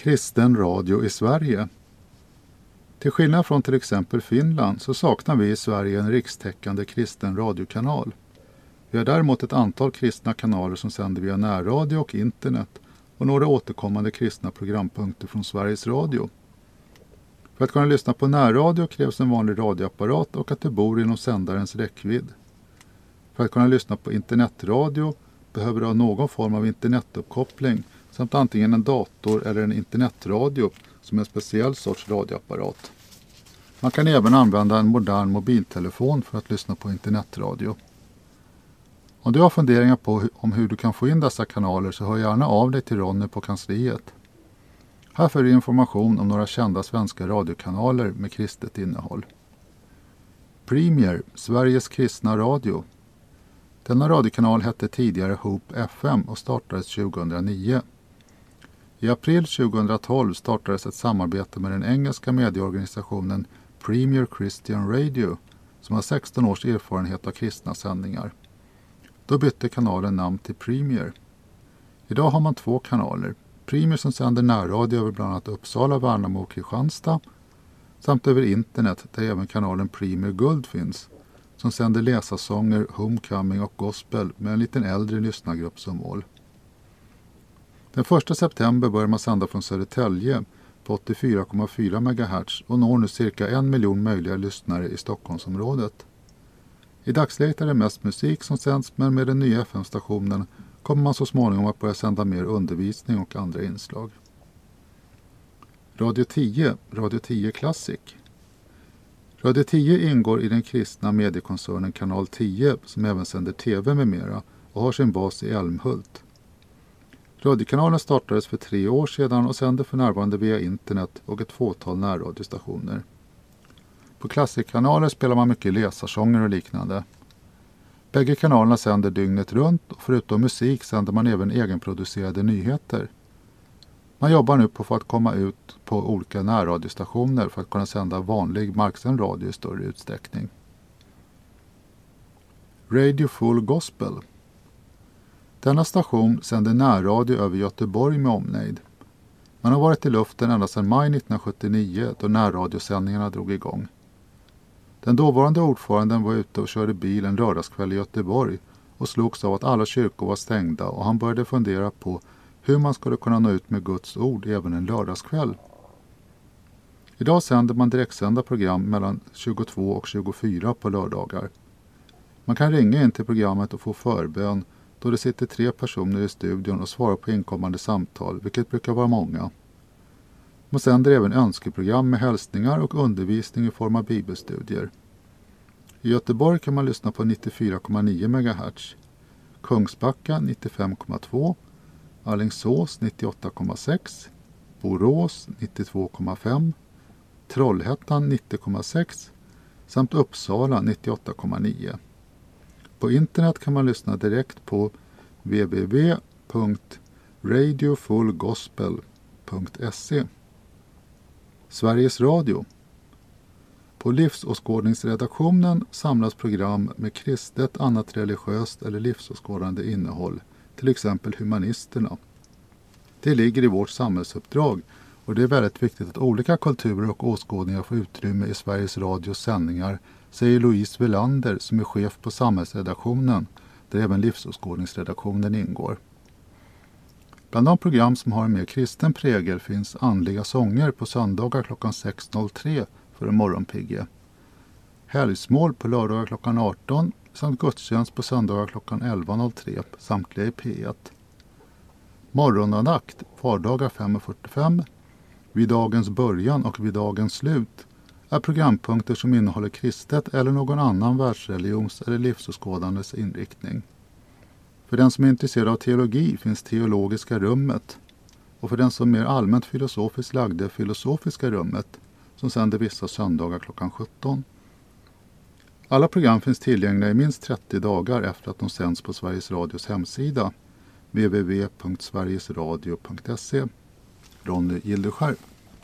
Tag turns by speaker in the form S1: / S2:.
S1: Kristen radio i Sverige. Till skillnad från till exempel Finland så saknar vi i Sverige en rikstäckande kristen radiokanal. Vi har däremot ett antal kristna kanaler som sänder via närradio och internet och några återkommande kristna programpunkter från Sveriges Radio. För att kunna lyssna på närradio krävs en vanlig radioapparat och att du bor inom sändarens räckvidd. För att kunna lyssna på internetradio behöver du ha någon form av internetuppkoppling samt antingen en dator eller en internetradio som är en speciell sorts radioapparat. Man kan även använda en modern mobiltelefon för att lyssna på internetradio. Om du har funderingar på om hur du kan få in dessa kanaler så hör gärna av dig till Ronny på kansliet. Här får du information om några kända svenska radiokanaler med kristet innehåll. Premier, Sveriges kristna radio. Denna radiokanal hette tidigare Hope FM och startades 2009. I april 2012 startades ett samarbete med den engelska medieorganisationen Premier Christian Radio som har 16 års erfarenhet av kristna sändningar. Då bytte kanalen namn till Premier. Idag har man 2 kanaler. Premier som sänder närradio över bland annat Uppsala, Värnamo och Kristianstad samt över internet där även kanalen Premier Guld finns som sänder läsarsånger, homecoming och gospel med en liten äldre lyssnargrupp som mål. Den 1 september börjar man sända från Södertälje på 84,4 MHz och når nu cirka 1 miljon möjliga lyssnare i Stockholmsområdet. I dagsläget är det mest musik som sänds, men med den nya FM-stationen kommer man så småningom att börja sända mer undervisning och andra inslag. Radio 10 Classic. Radio 10 ingår i den kristna mediekoncernen Kanal 10 som även sänder tv med mera och har sin bas i Älmhult. Radiokanalen startades för 3 år sedan och sänder för närvarande via internet och ett fåtal närradiostationer. På klassikkanaler spelar man mycket läsarsånger och liknande. Bägge kanalerna sänder dygnet runt och förutom musik sänder man även egenproducerade nyheter. Man jobbar nu på att komma ut på olika närradiostationer för att kunna sända vanlig marksänd radio i större utsträckning. Radio Full Gospel. Denna station sänder närradio över Göteborg med omnejd. Man har varit i luften ända sedan maj 1979 då närradiosändningarna drog igång. Den dåvarande ordföranden var ute och körde bil en lördagskväll i Göteborg och slogs av att alla kyrkor var stängda och han började fundera på hur man skulle kunna nå ut med Guds ord även en lördagskväll. Idag sänder man direktsända program mellan 22 och 24 på lördagar. Man kan ringa in till programmet och få förbön då det sitter 3 personer i studion och svarar på inkommande samtal, vilket brukar vara många. Man sänder även önskeprogram med hälsningar och undervisning i form av bibelstudier. I Göteborg kan man lyssna på 94,9 MHz, Kungsbacka 95,2, Alingsås 98,6, Borås 92,5, Trollhättan 90,6 samt Uppsala 98,9. På internet kan man lyssna direkt på www.radiofullgospel.se. Sveriges Radio. På livsåskådningsredaktionen samlas program med kristet, annat religiöst eller livsåskådande innehåll, till exempel humanisterna. Det ligger i vårt samhällsuppdrag och det är väldigt viktigt att olika kulturer och åskådningar får utrymme i Sveriges Radios sändningar, säger Louise Welander som är chef på samhällsredaktionen, där även livsåskådningsredaktionen ingår. Bland de program som har en mer kristen prägel finns andliga sånger på söndagar klockan 6.03 för en morgonpigge. Helgsmål på lördagar klockan 18 samt gudstjänst på söndagar klockan 11.03, samtliga i P1. Morgonandakt, vardagar 5.45, vid dagens början och vid dagens slut är programpunkter som innehåller kristet eller någon annan världsreligions eller livsåskådandes inriktning. För den som är intresserad av teologi finns teologiska rummet och för den som är mer allmänt filosofiskt lagde filosofiska rummet som sänder vissa söndagar klockan 17. Alla program finns tillgängliga i minst 30 dagar efter att de sänds på Sveriges Radios hemsida www.sverigesradio.se. Ronny Gildeskär.